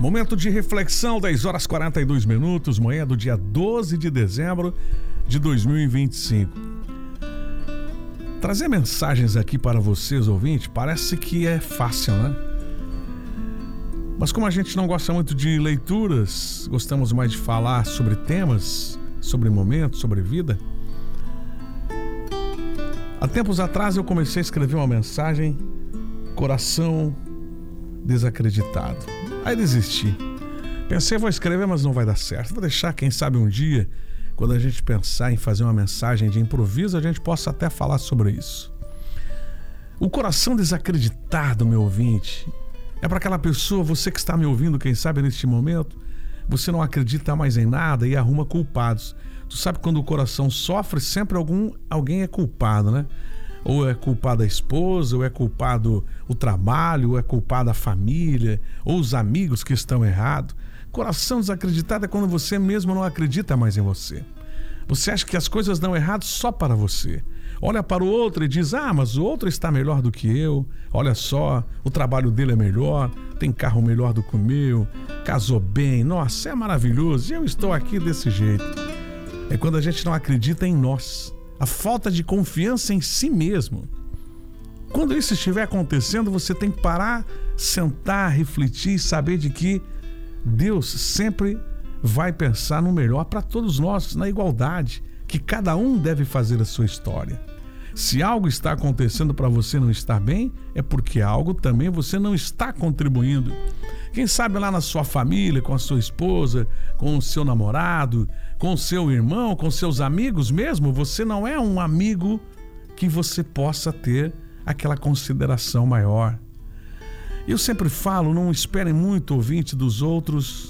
Momento de reflexão, 10 horas 42 minutos, manhã do dia 12 de dezembro de 2025. Trazer mensagens aqui para vocês, ouvintes, parece que é fácil, né? Mas como a gente não gosta muito de leituras, gostamos mais de falar sobre temas, sobre momentos, sobre vida. Há tempos atrás eu comecei a escrever uma mensagem, coração desacreditado. Aí desisti. Pensei, vou escrever, mas não vai dar certo. Vou deixar, quem sabe um dia, quando a gente pensar em fazer uma mensagem de improviso, a gente possa até falar sobre isso. O coração desacreditado, meu ouvinte, é para aquela pessoa, você que está me ouvindo, quem sabe neste momento, você não acredita mais em nada e arruma culpados. Tu sabe, quando o coração sofre, sempre alguém é culpado, né? Ou é culpado a esposa, ou é culpado o trabalho, ou é culpado a família, ou os amigos que estão errados. Coração desacreditado é quando você mesmo não acredita mais em você. Você acha que as coisas dão errado só para você. Olha para o outro e diz, mas o outro está melhor do que eu. Olha só, o trabalho dele é melhor, tem carro melhor do que o meu, casou bem, nossa, é maravilhoso, e eu estou aqui desse jeito. É quando a gente não acredita em nós. A falta de confiança em si mesmo. Quando isso estiver acontecendo, você tem que parar, sentar, refletir e saber de que Deus sempre vai pensar no melhor para todos nós, na igualdade, que cada um deve fazer a sua história. Se algo está acontecendo para você não estar bem, é porque algo também você não está contribuindo. Quem sabe lá na sua família, com a sua esposa, com o seu namorado, com o seu irmão, com seus amigos mesmo, você não é um amigo que você possa ter aquela consideração maior. Eu sempre falo, não espere muito, ouvinte, dos outros.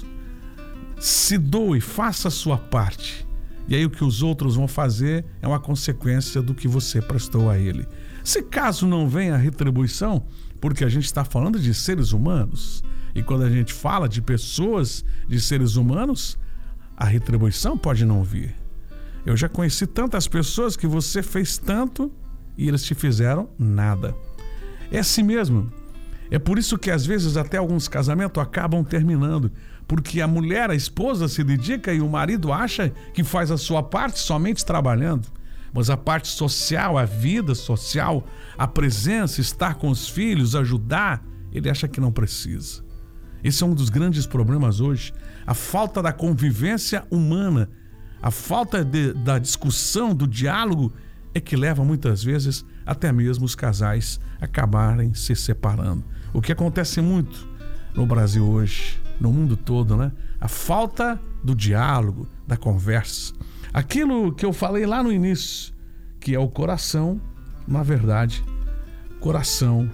Se doe, faça a sua parte. E aí o que os outros vão fazer é uma consequência do que você prestou a ele. Se caso não venha a retribuição, porque a gente está falando de seres humanos, e quando a gente fala de pessoas, de seres humanos, a retribuição pode não vir. Eu já conheci tantas pessoas que você fez tanto e eles te fizeram nada. É assim mesmo. É por isso que às vezes até alguns casamentos acabam terminando, porque a mulher, a esposa, se dedica e o marido acha que faz a sua parte somente trabalhando. Mas a parte social, a vida social, a presença, estar com os filhos, ajudar, ele acha que não precisa. Esse é um dos grandes problemas hoje. A falta da convivência humana, a falta da discussão, do diálogo, é que leva muitas vezes até mesmo os casais acabarem se separando. O que acontece muito no Brasil hoje, no mundo todo, né? A falta do diálogo, da conversa. Aquilo que eu falei lá no início, que é o coração, na verdade, coração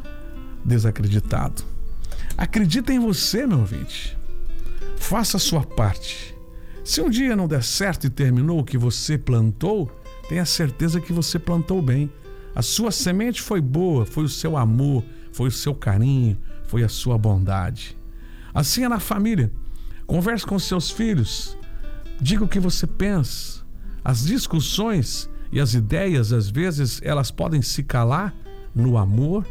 desacreditado. Acredita em você, meu ouvinte. Faça a sua parte. Se um dia não der certo e terminou o que você plantou, tenha certeza que você plantou bem. A sua semente foi boa, foi o seu amor, foi o seu carinho, foi a sua bondade. Assim é na família. Converse com seus filhos. Diga o que você pensa. As discussões e as ideias, às vezes, elas podem se calar no amor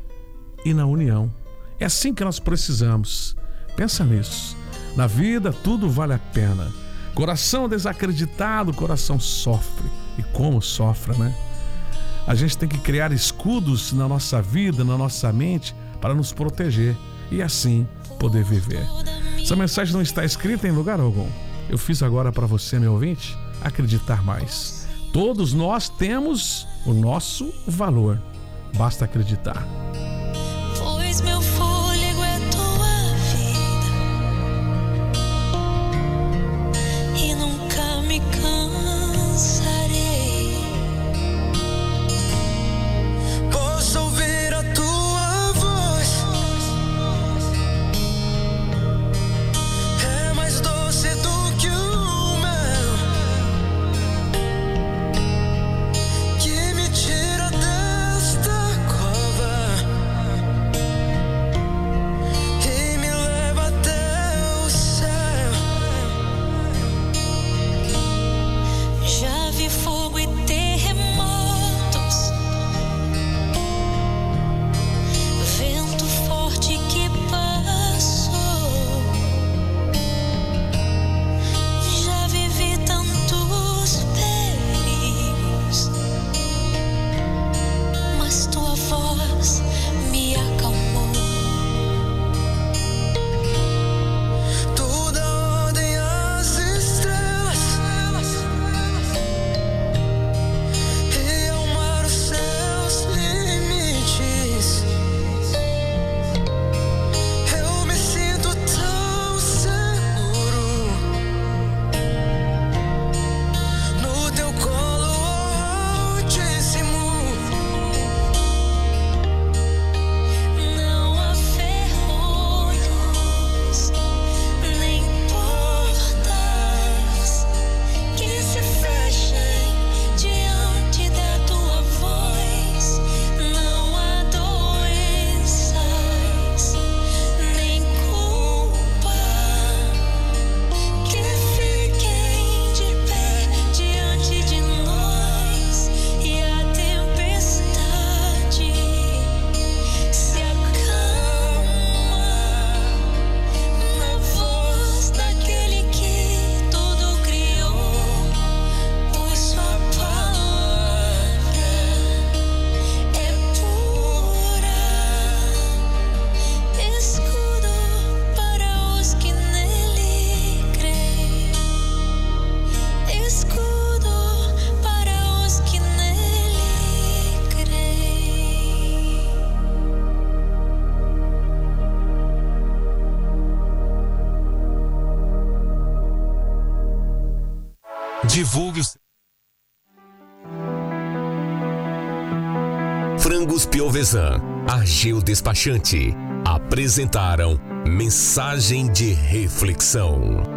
e na união. É assim que nós precisamos. Pensa nisso. Na vida, tudo vale a pena. Coração desacreditado, coração sofre. E como sofre, né? A gente tem que criar escudos na nossa vida, na nossa mente, para nos proteger e assim poder viver. Essa mensagem não está escrita em lugar algum. Eu fiz agora para você, meu ouvinte, acreditar mais. Todos nós temos o nosso valor. Basta acreditar. Pois meu fôlego é tua vida e nunca me cansarei. Posso ouvir a tua voz, é mais doce do que o mel, que me tira desta cova. Divulgue o... Frangos Piovesan, Ageu Despachante, apresentaram Mensagem de Reflexão.